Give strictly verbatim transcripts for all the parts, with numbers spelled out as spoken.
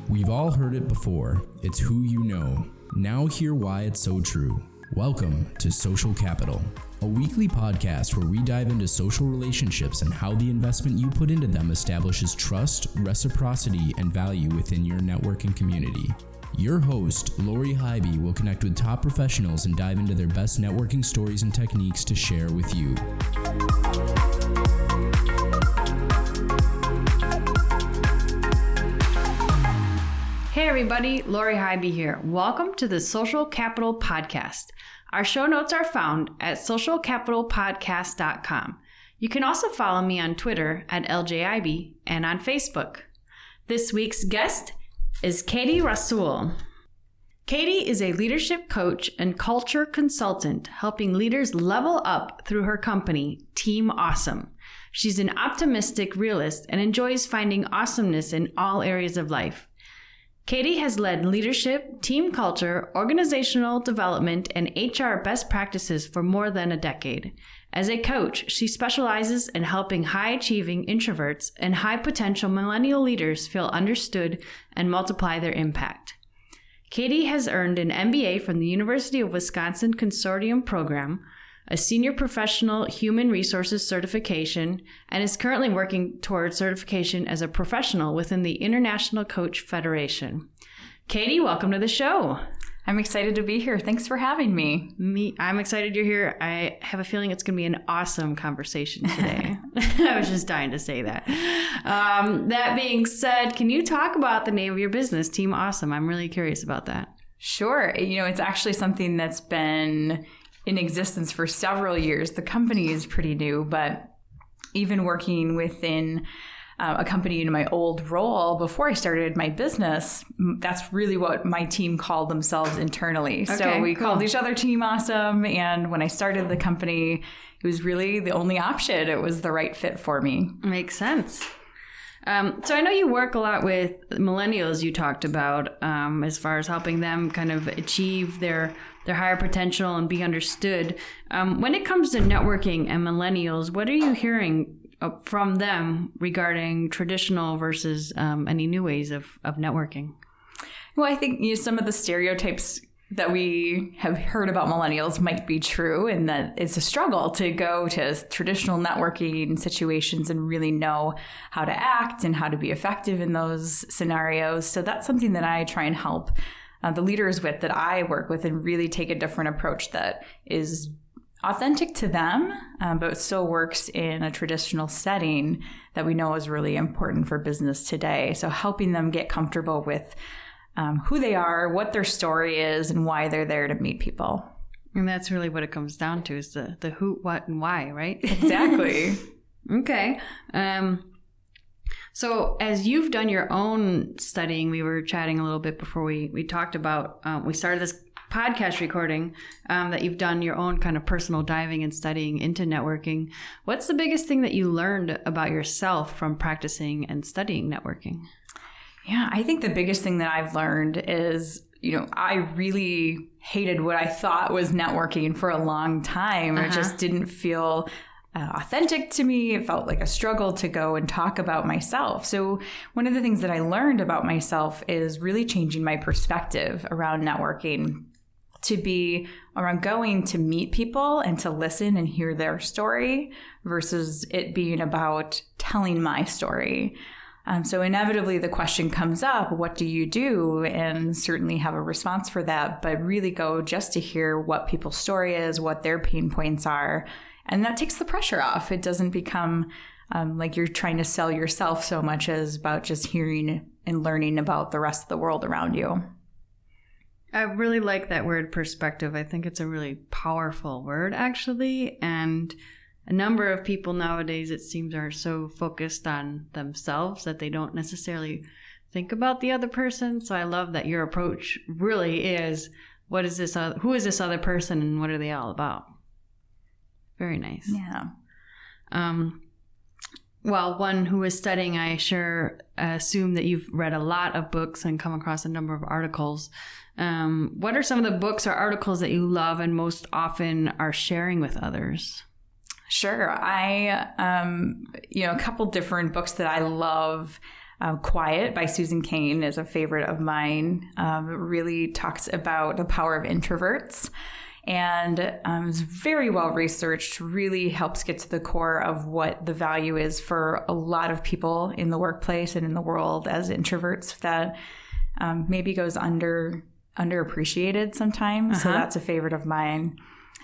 We've all heard it before. It's who you know. Now hear why it's so true. Welcome to Social Capital, a weekly podcast where we dive into social relationships and how the investment you put into them establishes trust, reciprocity, and value within your networking community. Your host, Lori Hybe, will connect with top professionals and dive into their best networking stories and techniques to share with you. Hey everybody, Lori Hybe here. Welcome to the Social Capital Podcast. Our show notes are found at social capital podcast dot com. You can also follow me on Twitter at L J Hybe and on Facebook. This week's guest is Katie Rasul. Katie is a leadership coach and culture consultant, helping leaders level up through her company, Team Awesome. She's an optimistic realist and enjoys finding awesomeness in all areas of life. Katie has led leadership, team culture, organizational development, and H R best practices for more than a decade. As a coach, she specializes in helping high-achieving introverts and high-potential millennial leaders feel understood and multiply their impact. Katie has earned an M B A from the University of Wisconsin Consortium Program, a senior professional human resources certification, and is currently working towards certification as a professional within the International Coach Federation. Katie, welcome to the show. I'm excited to be here. Thanks for having me. Me, I'm excited you're here. I have a feeling it's going to be an awesome conversation today. I was just dying to say that. Um, that being said, can you talk about the name of your business, Team Awesome? I'm really curious about that. Sure. You know, it's actually something that's been in existence for several years. The company is pretty new, but even working within uh, a company in my old role before I started my business, that's really what my team called themselves internally. Okay, so we cool. called each other Team Awesome. And when I started the company, it was really the only option. It was the right fit for me. Makes sense. Um, so I know you work a lot with millennials you talked about um, as far as helping them kind of achieve their their higher potential and be understood. Um, when it comes to networking and millennials, what are you hearing from them regarding traditional versus um, any new ways of, of networking? Well, I think you know, some of the stereotypes that we have heard about millennials might be true, and that it's a struggle to go to traditional networking situations and really know how to act and how to be effective in those scenarios. So that's something that I try and help uh, the leaders with that I work with, and really take a different approach that is authentic to them, um, but still works in a traditional setting that we know is really important for business today. So helping them get comfortable with Um, who they are, what their story is, and why they're there to meet people. And that's really what it comes down to, is the, the who, what, and why, right? Exactly. Okay. Um, so as you've done your own studying, we were chatting a little bit before we, we talked about, um, we started this podcast recording, um, that you've done your own kind of personal diving and studying into networking. What's the biggest thing that you learned about yourself from practicing and studying networking? Yeah, I think the biggest thing that I've learned is, you know, I really hated what I thought was networking for a long time. Uh-huh. It just didn't feel uh, authentic to me. It felt like a struggle to go and talk about myself. So one of the things that I learned about myself is really changing my perspective around networking, to be around going to meet people and to listen and hear their story versus it being about telling my story. Um, so inevitably the question comes up, what do you do? And certainly have a response for that, but really go just to hear what people's story is, what their pain points are. And that takes the pressure off. It doesn't become um, like you're trying to sell yourself so much as about just hearing and learning about the rest of the world around you. I really like that word perspective. I think it's a really powerful word, actually. And a number of people nowadays, it seems, are so focused on themselves that they don't necessarily think about the other person. So I love that your approach really is, what is this? Other, who is this other person, and what are they all about? Very nice. Yeah. Um, well, one who is studying, I sure assume that you've read a lot of books and come across a number of articles. Um, what are some of the books or articles that you love and most often are sharing with others? Sure. I, um, you know, a couple different books that I love Uh, Quiet by Susan Cain is a favorite of mine. Um, it really talks about the power of introverts, and um, is very well researched, really helps get to the core of what the value is for a lot of people in the workplace and in the world as introverts that um, maybe goes under underappreciated sometimes. Uh-huh. So that's a favorite of mine.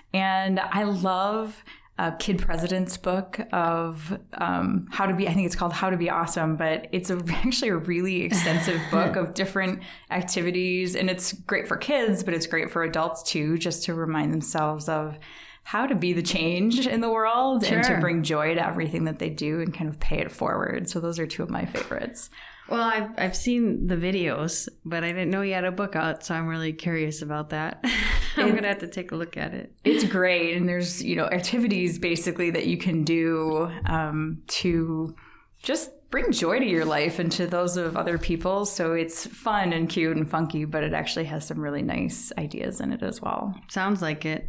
And I love a Kid President's book of um, how to be, I think it's called How to Be Awesome, but it's a, actually a really extensive book of different activities. And it's great for kids, but it's great for adults too, just to remind themselves of how to be the change in the world. Sure. And to bring joy to everything that they do and kind of pay it forward. So those are two of my favorites. Well, I've, I've seen the videos, but I didn't know you had a book out, so I'm really curious about that. I'm going to have to take a look at it. It's great. And there's, you know, activities basically that you can do um, to just bring joy to your life and to those of other people. So it's fun and cute and funky, but it actually has some really nice ideas in it as well. Sounds like it.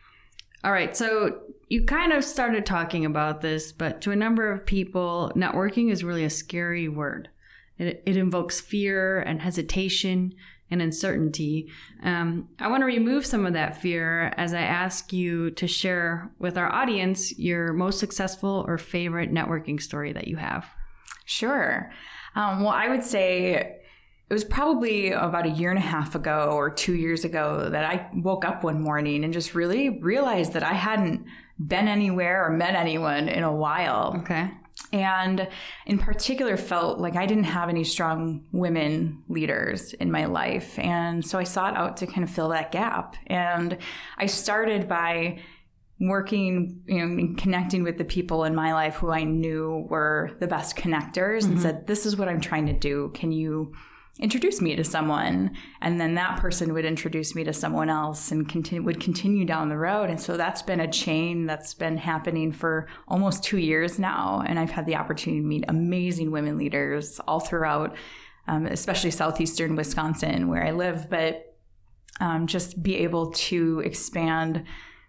All right. So you kind of started talking about this, but to a number of people, networking is really a scary word. It, it invokes fear and hesitation and uncertainty. Um, I want to remove some of that fear as I ask you to share with our audience your most successful or favorite networking story that you have. Sure. Um, well, I would say it was probably about a year and a half ago or two years ago that I woke up one morning and just really realized that I hadn't been anywhere or met anyone in a while. Okay. And in particular felt like I didn't have any strong women leaders in my life. And so I sought out to kind of fill that gap. And I started by working, you know, and connecting with the people in my life who I knew were the best connectors, mm-hmm. and said, this is what I'm trying to do. Can you introduce me to someone? And then that person would introduce me to someone else and continue, would continue down the road. And so that's been a chain that's been happening for almost two years now. And I've had the opportunity to meet amazing women leaders all throughout, um, especially southeastern Wisconsin where I live, but um, just be able to expand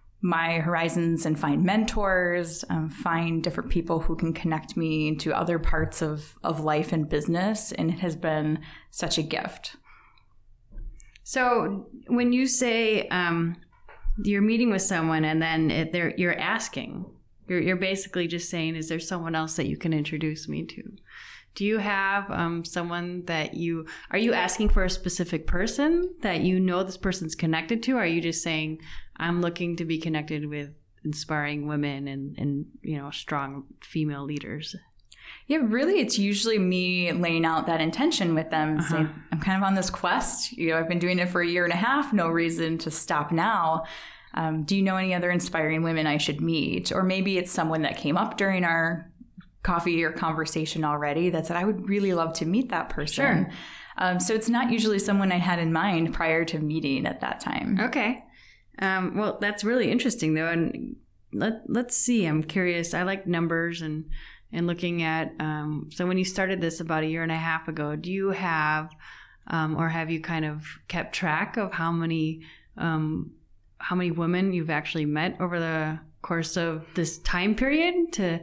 my horizons and find mentors, um, find different people who can connect me to other parts of, of life and business. And it has been such a gift. So when you say um, you're meeting with someone and then it, they're, you're asking, you're, you're basically just saying, is there someone else that you can introduce me to? Do you have um, someone that you, are you asking for a specific person that you know this person's connected to? Or are you just saying, I'm looking to be connected with inspiring women and, and you know, strong female leaders? Yeah, really, it's usually me laying out that intention with them, uh-huh. saying, I'm kind of on this quest. You know, I've been doing it for a year and a half. No reason to stop now. Um, do you know any other inspiring women I should meet? Or maybe it's someone that came up during our coffee or conversation already that said, I would really love to meet that person. Sure. Um, so it's not usually someone I had in mind prior to meeting at that time. Okay. Um, well, that's really interesting, though. And let, let's see. I'm curious. I like numbers and, and looking at, um, so when you started this about a year and a half ago, do you have, um, or have you kind of kept track of how many, um, how many women you've actually met over the course of this time period to,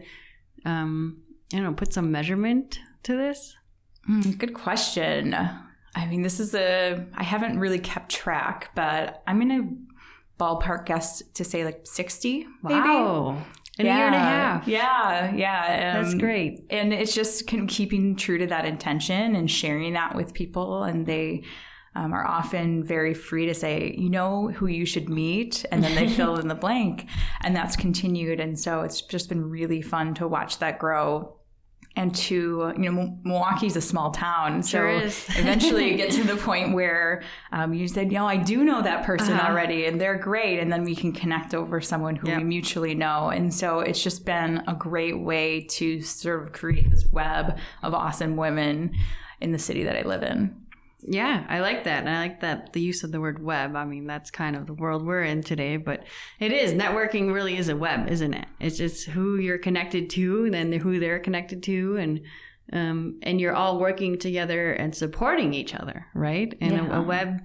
um, I don't know, put some measurement to this? Mm, good question. I mean, this is a, I haven't really kept track, but I'm going to ballpark guess to say like sixty, maybe. Wow. In yeah. a year and a half. Yeah, yeah. Um, That's great. And it's just kind of keeping true to that intention and sharing that with people. And they um, are often very free to say, you know who you should meet, and then they fill in the blank. And that's continued. And so it's just been really fun to watch that grow. And to, you know, Milwaukee's a small town. So sure is. Eventually you get to the point where um, you said, you know, I do know that person uh-huh. already and they're great. And then we can connect over someone who yep. we mutually know. And so it's just been a great way to sort of create this web of awesome women in the city that I live in. Yeah, I like that. And I like that the use of the word web. I mean, that's kind of the world we're in today, but it is. Networking really is a web, isn't it? It's just who you're connected to and then who they're connected to. And um, and you're all working together and supporting each other, right? And yeah. a, a web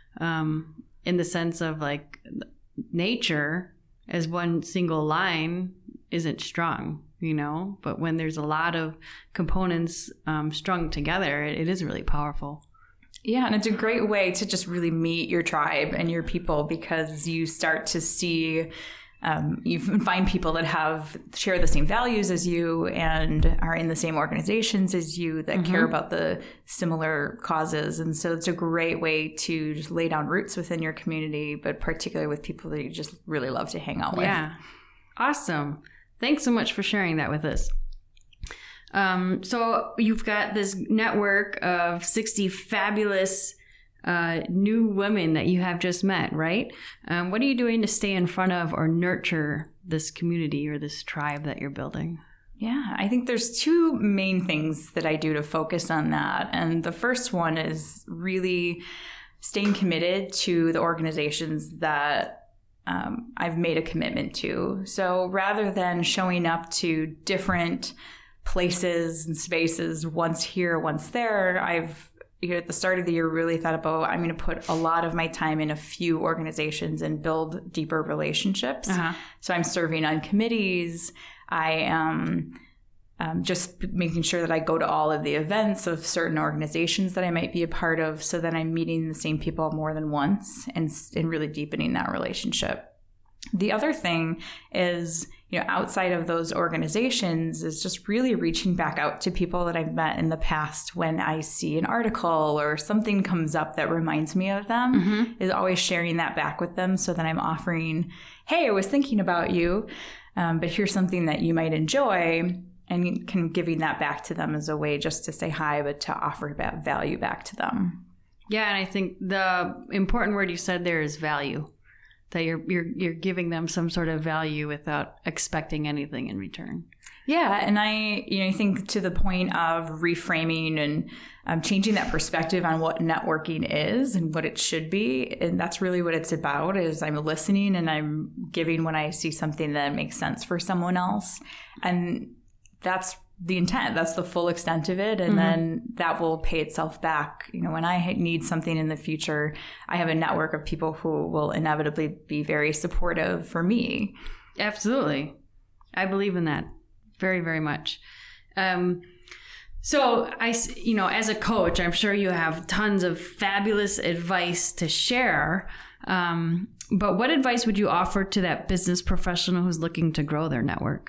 um, in the sense of like nature as one single line isn't strong. you know, but when there's a lot of components um, strung together, it, it is really powerful. Yeah, and it's a great way to just really meet your tribe and your people, because you start to see, um, you find people that have share the same values as you and are in the same organizations as you that mm-hmm. care about the similar causes. And so it's a great way to just lay down roots within your community, but particularly with people that you just really love to hang out with. Yeah, awesome. Thanks so much for sharing that with us. Um, so you've got this network of sixty fabulous uh, new women that you have just met, right? Um, what are you doing to stay in front of or nurture this community or this tribe that you're building? Yeah, I think there's two main things that I do to focus on that. And the first one is really staying committed to the organizations that um, I've made a commitment to. So rather than showing up to different places and spaces, once here, once there, I've, you know, at the start of the year really thought about, I'm going to put a lot of my time in a few organizations and build deeper relationships. Uh-huh. So I'm serving on committees. I am um, just making sure that I go to all of the events of certain organizations that I might be a part of, so that I'm meeting the same people more than once and, and really deepening that relationship. The other thing is, you know, outside of those organizations, is just really reaching back out to people that I've met in the past when I see an article or something comes up that reminds me of them, mm-hmm. is always sharing that back with them, so that I'm offering, hey, I was thinking about you, um, but here's something that you might enjoy, and kind of giving that back to them as a way just to say hi, but to offer that value back to them. Yeah, and I think the important word you said there is value. That you're you're you're giving them some sort of value without expecting anything in return. Yeah, and I you know I think to the point of reframing and um, changing that perspective on what networking is and what it should be, and that's really what it's about. Is I'm listening and I'm giving when I see something that makes sense for someone else, and that's the intent. That's the full extent of it. And mm-hmm. then that will pay itself back. You know, when I need something in the future, I have a network of people who will inevitably be very supportive for me. Absolutely. I believe in that very, very much. Um, so I, you know, as a coach, I'm sure you have tons of fabulous advice to share. Um, but what advice would you offer to that business professional who's looking to grow their network?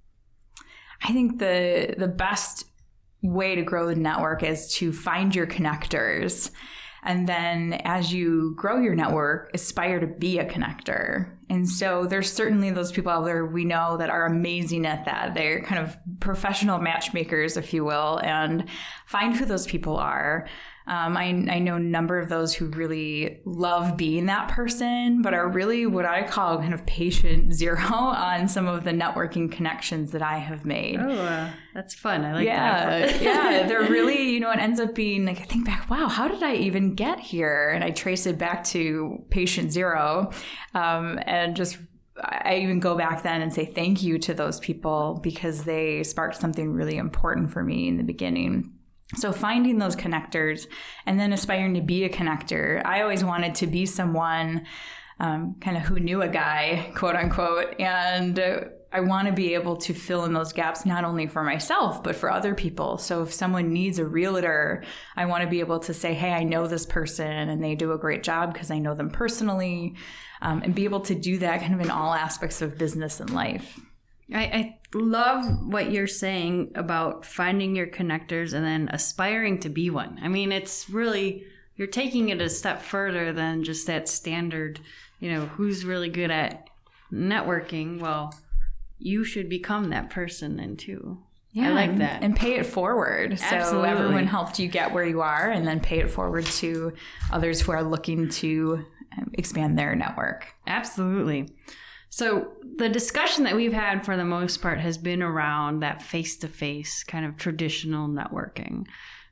I think the the best way to grow the network is to find your connectors. And then as you grow your network, aspire to be a connector. And so there's certainly those people out there we know that are amazing at that. They're kind of professional matchmakers, if you will, and find who those people are. Um, I, I know a number of those who really love being that person, but are really what I call kind of patient zero on some of the networking connections that I have made. Oh, uh, that's fun. I like yeah, that. yeah, they're really, you know, it ends up being like, I think back, wow, how did I even get here? And I trace it back to patient zero. Um, and just I even go back then and say thank you to those people, because they sparked something really important for me in the beginning. So finding those connectors and then aspiring to be a connector. I always wanted to be someone um, kind of who knew a guy, quote unquote, and uh, I want to be able to fill in those gaps, not only for myself, but for other people. So if someone needs a realtor, I want to be able to say, hey, I know this person and they do a great job because I know them personally, um, and be able to do that kind of in all aspects of business and life. I, I love what you're saying about finding your connectors and then aspiring to be one. I mean, it's really, you're taking it a step further than just that standard, you know, who's really good at networking. Well, you should become that person then too. Yeah, I like that. And pay it forward. Absolutely. So everyone helped you get where you are, and then pay it forward to others who are looking to expand their network. Absolutely. So the discussion that we've had for the most part has been around that face-to-face kind of traditional networking.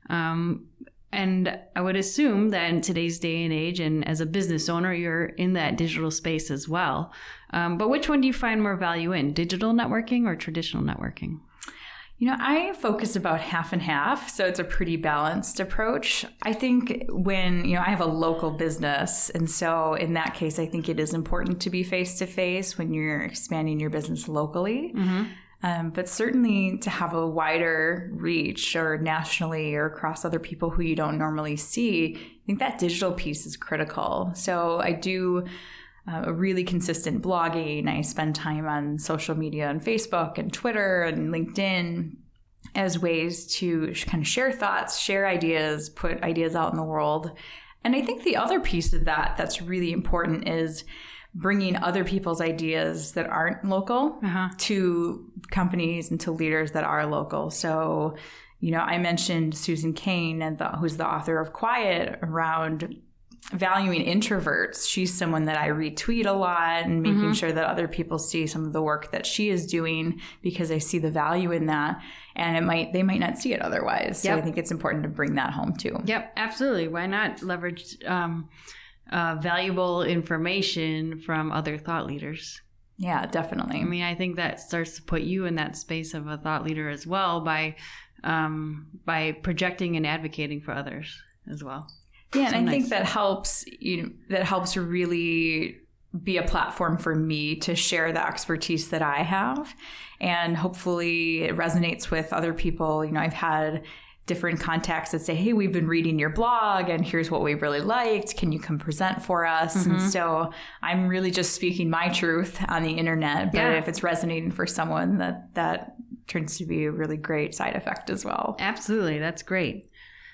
Um, and I would assume that in today's day and age, and as a business owner, you're in that digital space as well. Um, but which one do you find more value in, digital networking or traditional networking? You know, I focus about half and half, so it's a pretty balanced approach. I think when, you know, I have a local business, and so in that case, I think it is important to be face-to-face when you're expanding your business locally. Mm-hmm. Um, but certainly to have a wider reach or nationally or across other people who you don't normally see, I think that digital piece is critical. So I do uh, a really consistent blogging. I spend time on social media on Facebook and Twitter and LinkedIn as ways to kind of share thoughts, share ideas, put ideas out in the world. And I think the other piece of that that's really important is bringing other people's ideas that aren't local uh-huh. to companies and to leaders that are local. So, you know, I mentioned Susan Cain, and the, who's the author of Quiet, around valuing introverts. She's someone that I retweet a lot and making mm-hmm. sure that other people see some of the work that she is doing, because I see the value in that, and it might they might not see it otherwise. So yep. I think it's important to bring that home too. Yep, absolutely. Why not leverage um, uh, valuable information from other thought leaders? Yeah, definitely. I mean, I think that starts to put you in that space of a thought leader as well by um, by projecting and advocating for others as well. Yeah, and so I nice. think that helps, you know, that helps really be a platform for me to share the expertise that I have. And hopefully it resonates with other people. You know, I've had different contacts that say, hey, we've been reading your blog and here's what we really liked. Can you come present for us? Mm-hmm. And so I'm really just speaking my truth on the internet. But yeah. if it's resonating for someone, that that turns to be a really great side effect as well. Absolutely. That's great.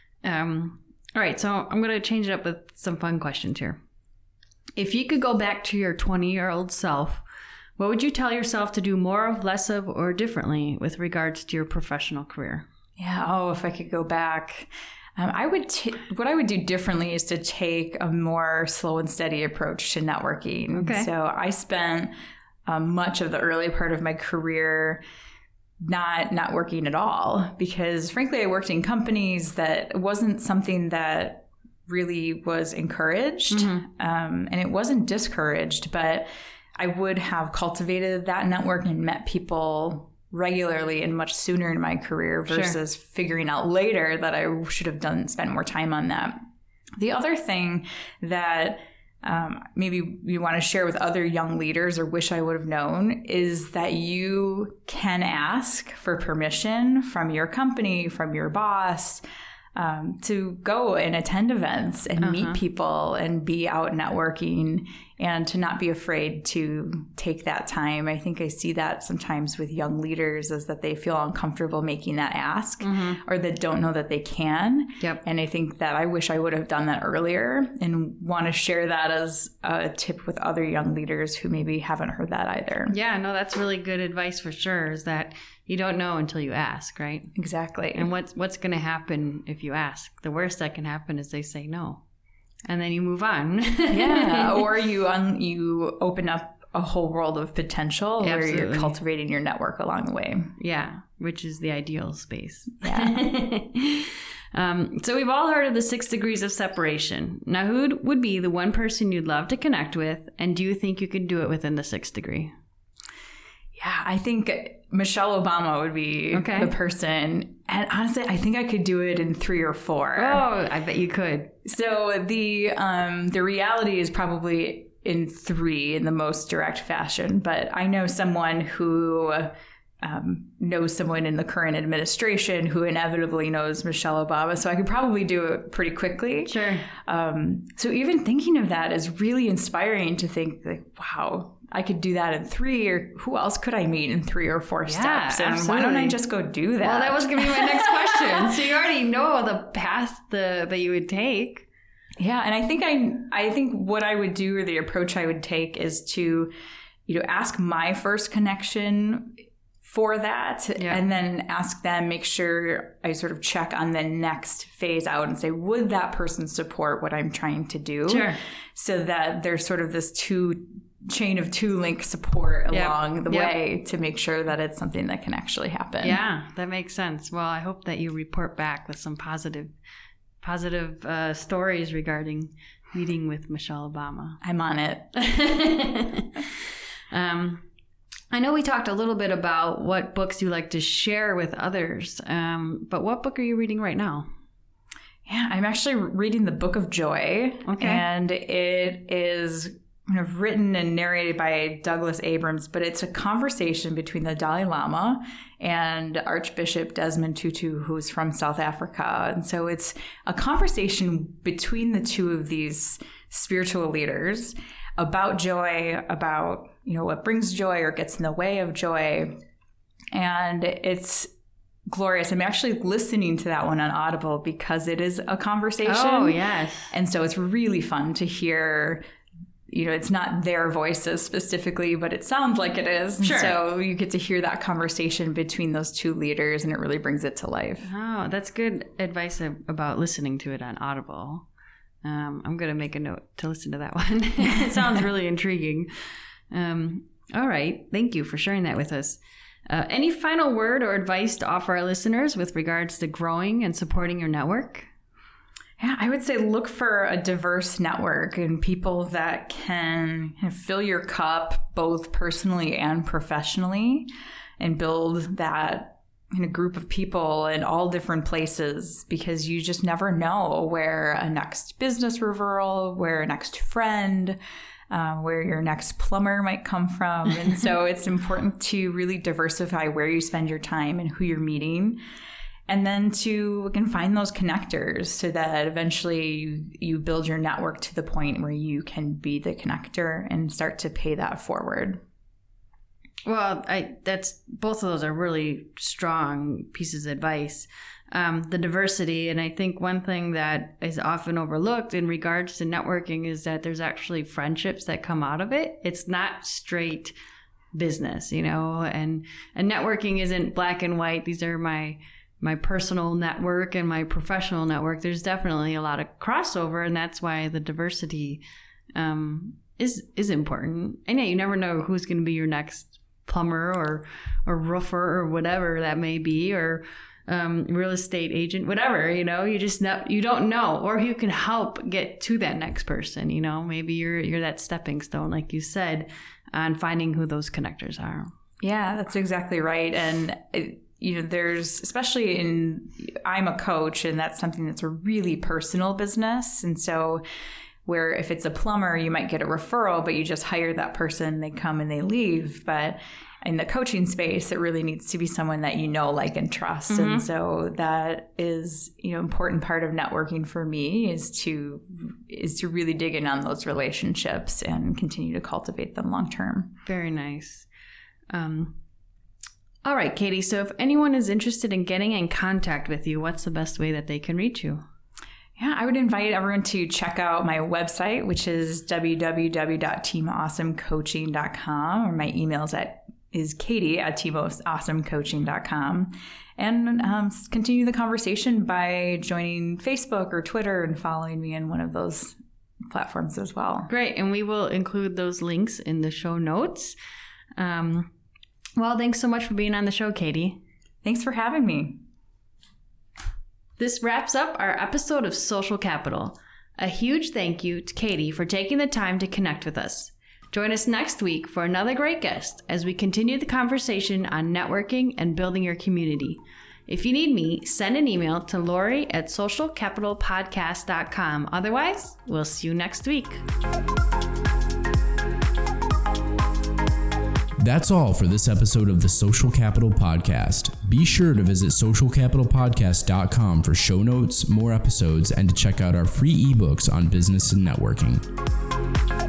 Um All right, so I'm going to change it up with some fun questions here. If you could go back to your twenty-year-old self, what would you tell yourself to do more of, less of, or differently with regards to your professional career? Yeah, oh, if I could go back, um, I would. T- what I would do differently is to take a more slow and steady approach to networking. Okay. So I spent um, much of the early part of my career not not working at all, because frankly I worked in companies that wasn't something that really was encouraged, mm-hmm. um, and it wasn't discouraged, but I would have cultivated that network and met people regularly and much sooner in my career versus sure. figuring out later that I should have done spent more time on that. The other thing that Um, maybe you want to share with other young leaders or wish I would have known is that you can ask for permission from your company, from your boss, um, to go and attend events and uh-huh. meet people and be out networking, and to not be afraid to take that time. I think I see that sometimes with young leaders, is that they feel uncomfortable making that ask mm-hmm. or that don't know that they can. Yep. And I think that I wish I would have done that earlier, and want to share that as a tip with other young leaders who maybe haven't heard that either. Yeah, no, that's really good advice for sure, is that you don't know until you ask, right? Exactly. And what's what's going to happen if you ask? The worst that can happen is they say no. And then you move on. Yeah. Or you un- you open up a whole world of potential. Absolutely. Where you're cultivating your network along the way. Yeah. Which is the ideal space. Yeah. um, so we've all heard of the six degrees of separation. Now, who would be the one person you'd love to connect with? And do you think you could do it within the sixth degree? Yeah, I think Michelle Obama would be okay. the person. And honestly, I think I could do it in three or four. Oh, I bet you could. So the um, the reality is probably in three in the most direct fashion. But I know someone who um, knows someone in the current administration who inevitably knows Michelle Obama. So I could probably do it pretty quickly. Sure. Um, so even thinking of that is really inspiring to think, like, wow, I could do that in three, or who else could I meet in three or four yeah, steps? And absolutely. why don't I just go do that? Well, that was going to be my next question. So you already know the path the, that you would take. Yeah. And I think I, I think what I would do, or the approach I would take, is to, you know, ask my first connection for that, yeah. and then ask them, make sure I sort of check on the next phase out and say, would that person support what I'm trying to do? Sure. So that there's sort of this two chain of two link support yep. along the yep. way to make sure that it's something that can actually happen. Yeah, that makes sense. Well, I hope that you report back with some positive, positive uh, stories regarding meeting with Michelle Obama. I'm on it. um, I know we talked a little bit about what books you like to share with others, um, but what book are you reading right now? Yeah, I'm actually reading the Book of Joy. Okay. And it is kind of written and narrated by Douglas Abrams, but it's a conversation between the Dalai Lama and Archbishop Desmond Tutu, who's from South Africa. And so it's a conversation between the two of these spiritual leaders about joy, about, you know, what brings joy or gets in the way of joy. And it's glorious. I'm actually listening to that one on Audible because it is a conversation. Oh, yes. And so it's really fun to hear, you know, it's not their voices specifically, but it sounds like it is. Sure. So you get to hear that conversation between those two leaders, and it really brings it to life. Oh, that's good advice about listening to it on Audible. Um, I'm going to make a note to listen to that one. It sounds really intriguing. Um, all right. Thank you for sharing that with us. Uh, any final word or advice to offer our listeners with regards to growing and supporting your network? Yeah, I would say look for a diverse network and people that can kind of fill your cup both personally and professionally, and build that in a group of people in all different places, because you just never know where a next business referral, where a next friend, uh, where your next plumber might come from. And so it's important to really diversify where you spend your time and who you're meeting. And then to, again, find those connectors so that eventually you, you build your network to the point where you can be the connector and start to pay that forward. Well, I that's both of those are really strong pieces of advice. Um, the diversity, and I think one thing that is often overlooked in regards to networking is that there's actually friendships that come out of it. It's not straight business, you know, and, and networking isn't black and white. These are my my personal network and my professional network. There's definitely a lot of crossover, and that's why the diversity um, is is important. And yeah, you never know who's going to be your next plumber or or roofer or whatever that may be, or um, real estate agent, whatever. You know, you just know, you don't know, or you can help get to that next person. You know, maybe you're you're that stepping stone, like you said, on finding who those connectors are. Yeah, that's exactly right, and. It, You know, there's, especially in, I'm a coach, and that's something that's a really personal business. And so where if it's a plumber, you might get a referral, but you just hire that person, they come and they leave. But in the coaching space, it really needs to be someone that you know, like, and trust. Mm-hmm. And so that is, you know, important part of networking for me is to, is to really dig in on those relationships and continue to cultivate them long term. Very nice. Um, All right, Katie. So if anyone is interested in getting in contact with you, what's the best way that they can reach you? Yeah, I would invite everyone to check out my website, which is w w w dot team awesome coaching dot com, or my email is, at, is katie at team awesome coaching dot com. And um, continue the conversation by joining Facebook or Twitter and following me in one of those platforms as well. Great. And we will include those links in the show notes. Um Well, thanks so much for being on the show, Katie. Thanks for having me. This wraps up our episode of Social Capital. A huge thank you to Katie for taking the time to connect with us. Join us next week for another great guest as we continue the conversation on networking and building your community. If you need me, send an email to Lori at social capital podcast dot com. Otherwise, we'll see you next week. That's all for this episode of the Social Capital Podcast. Be sure to visit social capital podcast dot com for show notes, more episodes, and to check out our free ebooks on business and networking.